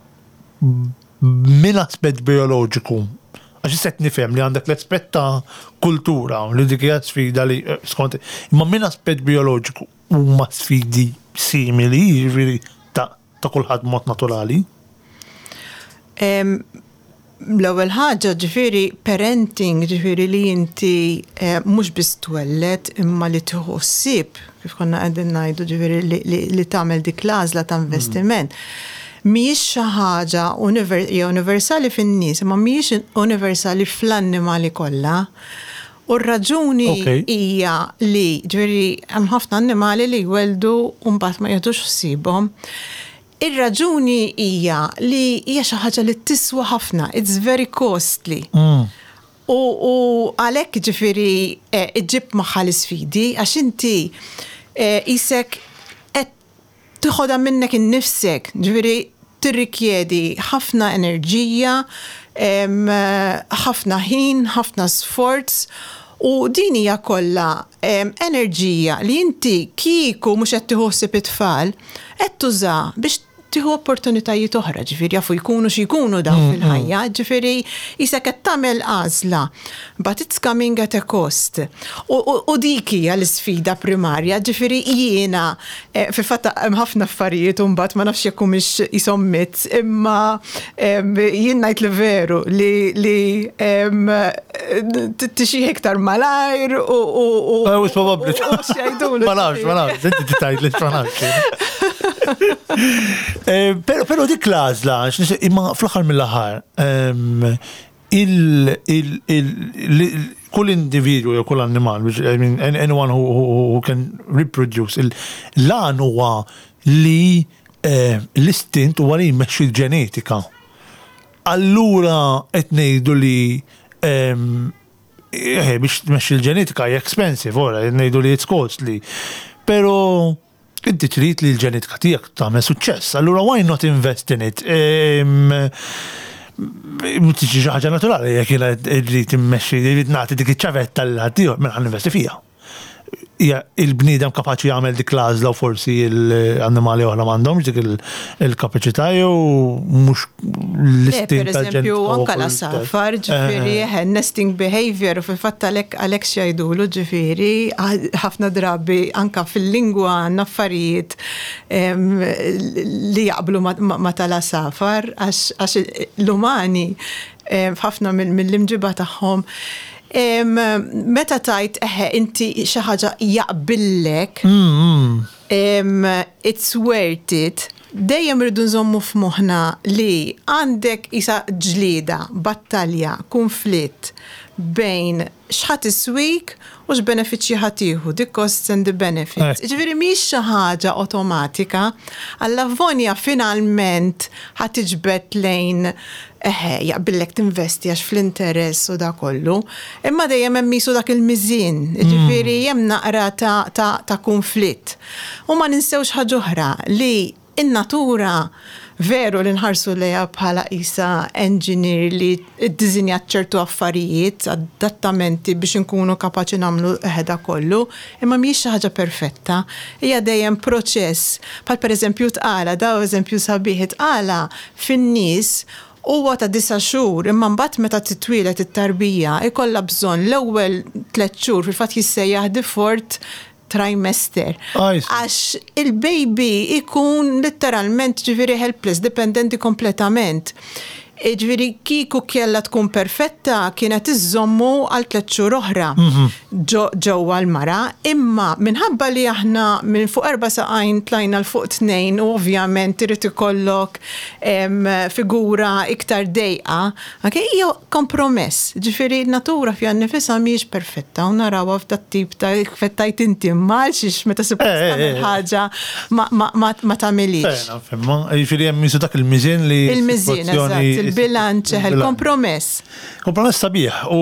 minn aspett bioloġiku għax isset nifhem li għandek l-aspett ta' kultura li dik hija sfida li skont imma minn aspett bioloġiku huma sfidi simili jiġifieri ta' kulħadd mod naturali. L-ewwel ħaġa ġifieri parenting ġifieri li inti mhux biss twellet imma li tieħu ssieb kif konna qegħdin ngħidu ġifieri li tagħmel dik l-għażla ta' investiment. Mhijiex xi ħaġa universali fin-nies, imma mhijiex universali fl-annimali kollha. U r-raġuni hija li ġifieri hemm ħafna annimali li jweldu u mbagħad ma jieħdux ħsiebhom. Ir-raġuni hija li hija xi ħaġa li tiswa ħafna, it's very costly. U għalhekk ġifieri iġib magħha l-isfidi għax inti isek qed tieħodha minnek innifsek, ġifieri tirrikjedi ħafna enerġija, ħafna ħin, ħafna sforz. U din hija kollha enerġija li inti kieku mhux qed tieħu ħsieb it-tfal qed tuża biex tieħu opportunitajiet oħra, ġifieri jafu jkunu xi jkunu dawn fil-ħajja, ġifieri isek qed tagħmel għażla, but it's coming at a cost. U dik hija l-isfida primarja, ġifieri jiena fil-fatt hemm ħafna affarijiet u mbagħad ma nafx jekk humiex ishom mit, imma jien ngħid li veru li tixi iktar malajr u probabbli. Ma nafx, inti tgħid li ma nafx. Pero dik l-għażla, imma fl-aħħar mill-aħħar kull individu jew kull annimal, I mean anyone who can reproduce, l-għan huwa li l-istint huwa li jmexxi l-ġenetika. Allura qed ngħidu li biex tmexxi l-ġenetika hija expensive, ora qed ngħidu li it's costly. Pero inti trid li l-ġenetika tiegħek tagħmel suċċess, allura why not invest in it? Tiġi xi ħaġa naturali jekk jiena trid timmexxi, trid nagħti dik iċ-ċavetta l ħadd minn ħan investi fiha. il-bniedem kapaċi jagħmel dik l-għażla u forsi l-annimali oħra m'għandhomx dik il-kapaċità jew mhux l-istin per eżempju anke l-asafar, ġifieri nesting behavior u fil-fatt għalhekk x'jgħidulu ġifieri ħafna drabi anke fil-lingwa għandna affarijiet li jaqblu ma tal-asafar għax l-umani ħafna mill-imġiba tagħhom meta tajt inti xi ħaġa jaqbillek it's worth it dejjem irridu nżommu f'moħħna li għandek isa ġlieda, battalja, konflitt bejn x'ħadd iswik u x'benefiċċji ħadd tieħu, the costs and the benefits. Ġifieri mhix xi ħaġa awtomatika, għall-avvonja finalment ħadd tiġbed lejn jaqbillek tinvesti għax fl-interess u da kollu, imma dejjem hemm misu dak il-miżin, ġifieri hemm naqra ta' konflitt. U ma ninsewx ħaġa oħra li in-natura veru li nħarsu lejha bħala isa engineer li ddiżinjat ċertu affarijiet, adattamenti biex inkunu kapaċi nagħmlu ħeda kollu, imma mhijiex xi ħaġa perfetta, hija dejjem proċess. Bħal pereżempju tqala, daw eżempju sabiħ tqala fin-nies huwa ta' 9 xhur, imma mbagħad meta titwielet it-tarbija ikollha bżonn l-ewwel 3 xhur fil-fatt jissejjaħ default trimester. Għax il-baby ikun literalment ġifieri helpless, dipendenti kompletament. Ġifieri kieku kellha tkun perfetta kienet iżommu għal 3 xhur oħra ġewwa l-mara, imma minħabba li aħna minn fuq 4 saqajn tlajna l fuq 2 u ovvjament irid ikollok figura iktar dejqa, hija kompromess. Ġifieri n-natura fiha nnifisha mhijiex perfetta u narawha f'dat-tip ta' fettajt inti malx meta suppost tagħmel ħaġa ma tagħmilix. Jiġifieri hemm misu dak il-miżin li il-miżin, eżatt, il-bilanċ, il-kompromess. Kompromess sabiħ u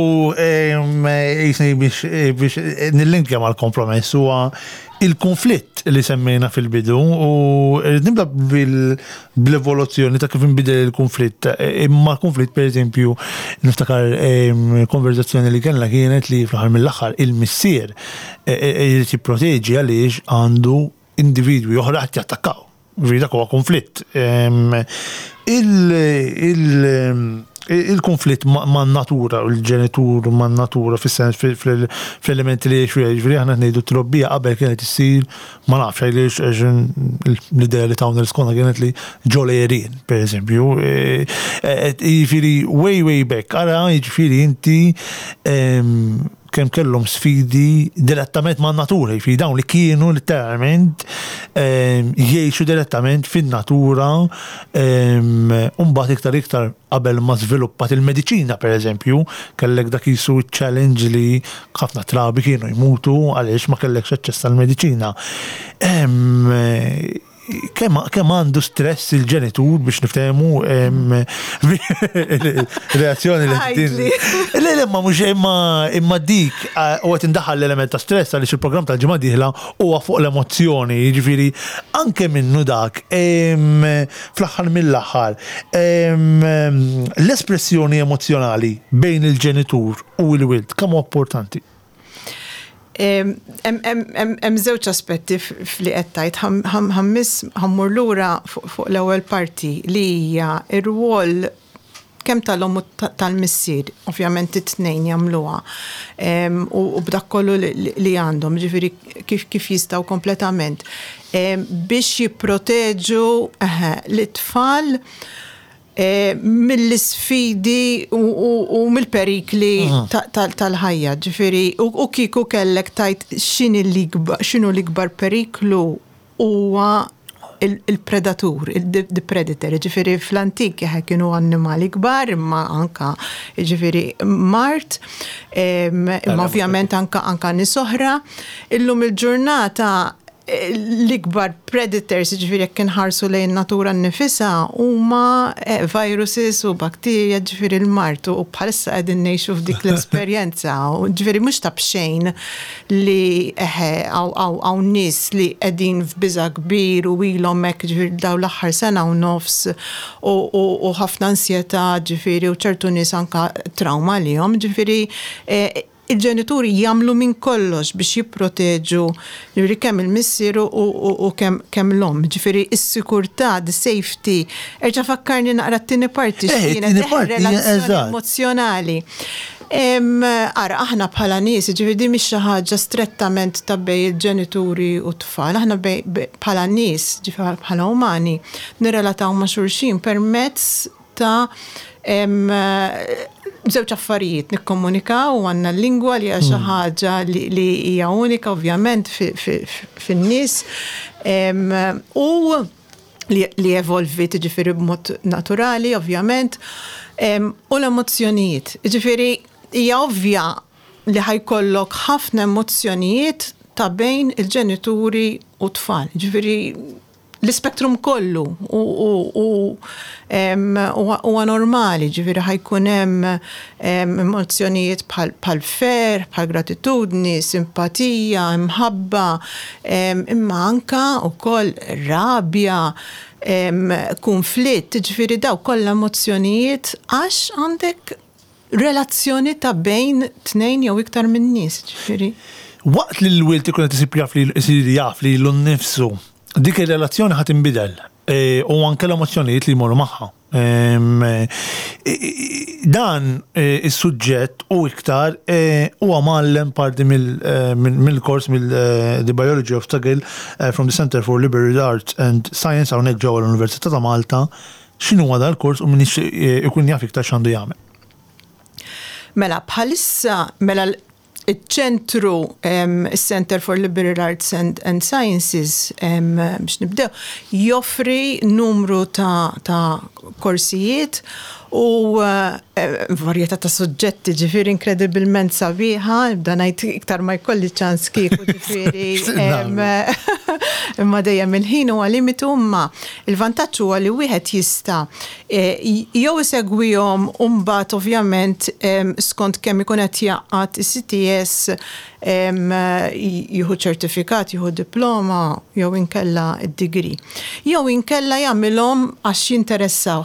biex nil-linkja mal-kompromess huwa il-konflitt li semmejna fil-bidu u nibda bl-evoluzzjoni ta' kif inbidel il-konflitt. Imma konflitt per eżempju niftakar konverzazzjoni li kellna kienet li fl-aħħar mill-aħħar il-missier jrid jipproteġi għaliex għandu individwi oħra qed jattakkaw. Dak huwa konflitt. Il-konflitt ma' natura u l-ġenitur ma' natura fis-sens fl-elementi li ġifieri aħna ngħidu trobbija qabel kienet issir ma nafx għaliex l-idea li tawna l-skona kienet li ġolejrin, pereżempju. Jiġifieri way back ara jiġifieri inti kemm kellhom sfidi direttament ma' natura, jiġifieri dawn li kienu literalment jgħixu direttament fin-natura u mbagħad iktar qabel ma żviluppat il-mediċina pereżempju, kellek dak isu challenge li ħafna trabi kienu jmutu għaliex ma kellekx aċċess għall-mediċina. Kemm għandu stress il-ġenitur biex niftehmu reazzjoni li imma mhux imma dik u qed indaħħal l-element ta' stress għaliex il-programm tal-ġimgħa dieħla huwa fuq l-emozzjoni, jiġifieri anke minnu dak fl-aħħar mill-aħħar l-espressjoni emozjonali bejn il-ġenitur u l-wild kemm huwa importanti? Hemm żewġ aspetti fli qed tgħid ħammur lura fuq l-ewwel parti li hija r-rwol kemm tal-om u tal-missier, ovvjament it-tnejn jagħmluha u b'dak kollu li għandhom, ġifieri kif jistgħu kompletament biex jipproteġu l-itfal mill-isfidi u mill-perikli tal-ħajja, ġifieri u kieku kellek tajt x'inhu l-ikbar periklu huwa il-predatur, the predator, ġifieri fl-antik kienu annimali kbar, imma anka ġifieri mart, imma ovvjament anka nies oħra. Illum il-ġurnata l-ikbar predators, ġifieri jekk inħarsu lejn natura nnifisha huma viruses u bakterja ġifieri l-mart u bħalissa qegħdin ngħixu f'dik l-esperjenza. Ġifieri mhux ta' bxejn li hawn nies li qegħdin f'biża' kbir u ilhom hekk ġifieri dawn l-aħħar sena u nofs u ħafna ansjetà ġifieri u ċertu nies anke trauma lihom, ġifieri il-ġenituri jagħmlu minn kollox biex jipproteġu ġifieri kemm il-missieru u kemm l-omm. Ġifieri s-sikurtà, the-safety, erġa' fakkarni naqra t-tieni parti x'kienet relazzjoni emozjonali. Ara, aħna bħala nies, ġifieri mhix xi ħaġa strettament ta' bej il-ġenituri u t-tfal, aħna bħala nies, ġifieri bħala umani, nirrelataw ma' xulxin permezz ta' żewġ affarijiet, nikkomunikaw u għandna l-lingwa li hija xi ħaġa li hija unika ovvjament fin-nies u li evolvit ġifieri b'mod naturali ovvjament u l-emozzjonijiet. Ġifieri hija ovvja li ħajkollok ħafna emozzjonijiet ta' bejn il-ġenituri u tfal. Ġifieri l-spektrum kollu u normali, ġifieri ħajkun hemm emozzjonijiet bħal fer, bħal gratitudni, simpatija, imħabba, imma anka wkoll rabja, konflitt, ġifieri daw kollha emozzjonijiet għax għandek relazzjoni ta' bejn tnejn jew iktar minn nies, ġifieri. Waqt li l-wilt ikun qed isir jaf li l-nnifsu, dik ir-relazzjoni ħadd inbidel u anke l-emozzjonijiet li jmorru magħha. Dan is-suġġett u iktar huwa mgħallem parti mill-kors mill-The Biology of Struggle from the Center for Liberal Arts and Science hawnhekk ġewwa l-Università ta' Malta. X'inhu huwa dan il-kors u min ikun jaf iktar x'għandu jagħmel? Mela bħalissa iċ-ċentru Center for Liberal Arts and Sciences biex nibdew joffri numru ta' korsijiet u varjetà ta' suġġetti ġifieri inkredibilment sabiħa, nibda ngħid iktar ma jkolli ċans kieku ġifieri imma dejjem il-ħin huwa limitu imma il-vantaġġ huwa li wieħed jista' jew isegwihom u mbagħad ovvjament skont kemm ikun qed jaqgħad is-CTS jieħu ċertifikat, jieħu diploma jew inkella d-degree. Jew inkella jagħmilhom għax jinteressaw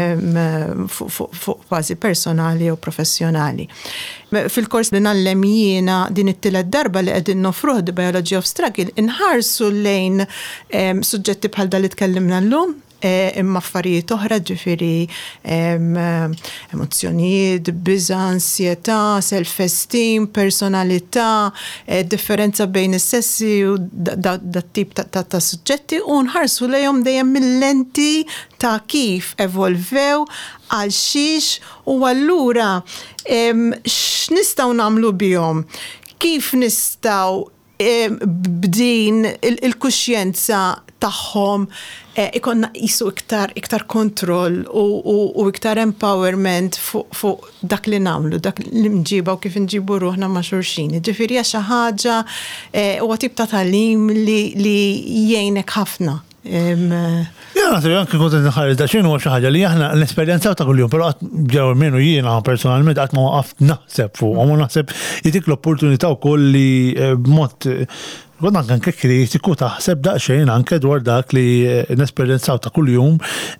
fuq bażi personali u professjonali. Fil-kors li nallem jiena din it-tielet darba li qegħdin nofruh The Biology of Struggle inħarsu lejn suġġetti bħal dal li tkellimna llum imma affarijiet oħra ġifieri emozzjonijiet, biża', ansjetà, self-esteem, personalità, differenza bejn is-sessi u dat-tip ta' suġġetti u nħarsu lejhom dejjem mill-lenti ta' kif evolvew għal xiex u allura x'nistgħu nagħmlu bihom, kif nistgħu b'din il-kuxjenza tagħhom ikonna qisu iktar kontroll u iktar empowerment fuq dak li nagħmlu, dak li nġiba u kif nġibu ruħna ma' xulxin. Ġifieri xi ħaġa huwa tip ta' tagħlim li jgħinek ħafna. Anke kont nħares da x'inhu xi ħaġa li aħna l-esperjenzaw ta' kuljum, però qatt ġew minnu jiena personalment qatt ma waqaft naħseb fuq, u naħseb jitik l-opportunità wkoll li b'mod Għodna anke kritiku taħseb daqsxejn anke dwar dak li nesperjenzaw ta' kuljum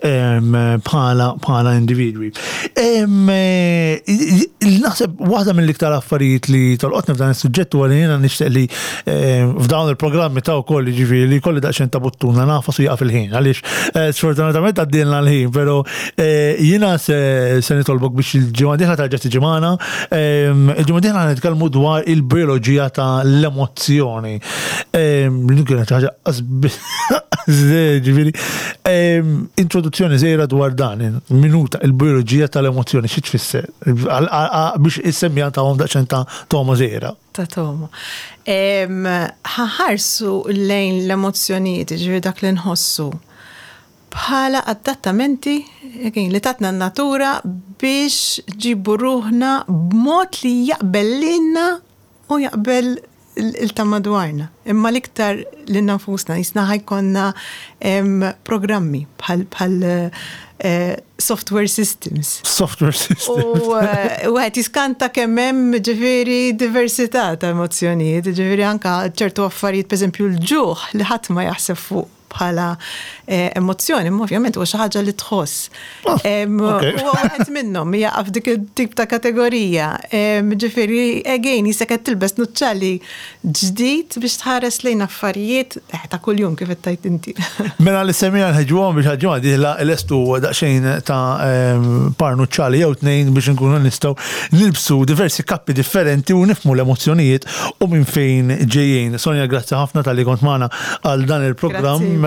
bħala individwi. Naħseb waħda mill-iktar affarijiet li tolqotni f'dan is-suġġett huwa li jiena nixtieq li f'dawn il-programmi ta' wkoll jiġifieri li jkolli daqsxejn ta' buttuna nafasu jaqaf il-ħin għaliex sfortunatament għaddielna l-ħin, però jiena se nitolbok biex il-ġimgħa dieħla tarġa' tiġi magħna. Il-ġimgħa dieħla nitkellmu dwar il-bioloġija ta' l-emozzjoni. L-kienet ħaġa ġifieri. Introduzzjoni żgħira dwar dan, minuta il-bioloġija tal-emozzjoni xi tfisser biex is-semmija tagħhom daqsxejn ta' Tomo żgħira. Ta' Tomo. Ħarsu lejn l-emozzjonijiet, ġifieri dak li nħossu bħala adattamenti li tatna n-natura biex ġibu ruħna b'mod li jaqbel lilna u jaqbel il-ta' madwarna. Imma l-iktar li nafusna jisna ħajkonna programmi bħal software systems. Software systems. U għet jiskanta kemmem ġifiri diversità ta' emozzjonijiet, ġifiri anka ċertu affarijiet, per esempio l-ġuħ li ħadd ma jaħseb fuq bħala emozzjoni, ovvjament huwa xi ħaġa li tħoss. Huwa wieħed minnhom jaqaf dik it-tip ta' kategorija. Ġifieri again jista' qed tilbes nuċċali ġdid biex tħares lejn affarijiet ta' kuljum kif qed tajt inti. Mela li semmija nħeġġuhom biex ħaġġuha diħla lestu daqsxejn ta' par nuċċali jew tnejn biex nkunu nistgħu nilbsu diversi kappi differenti u nifhmu l-emozzjonijiet u minn fejn ġejjin. Sonja, grazzi ħafna tal-li kont magħna għal dan il-programm.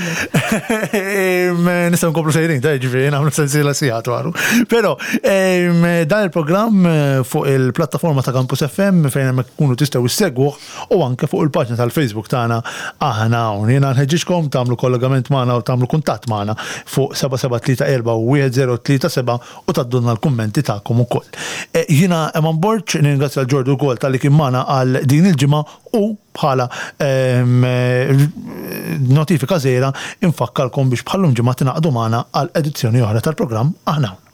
Nistgħu nkomplu sejrin, ġifieri nagħmlu sensiela sigħat waru. Però dan il-programm fuq il-plattaforma ta' Campus FM fejn hemm ikunu tistgħu issegwuh u anke fuq il-paġna tal-Facebook tagħna aħna hawn. Jiena nħeġġixkom tagħmlu kollegament magħna u tagħmlu kuntatt magħna fuq 7734 u 1037 u taddunna l-kummenti tagħkom ukoll. Jiena hemm on board ningrazzja l-Ġordu wkoll tal-li kien magħna għal din il-ġimgħa u bħala notifika żgħira infakkarkom biex bħallum ġimgħa tingħaqdu magħna għal edizzjoni oħra tal-programm aħna.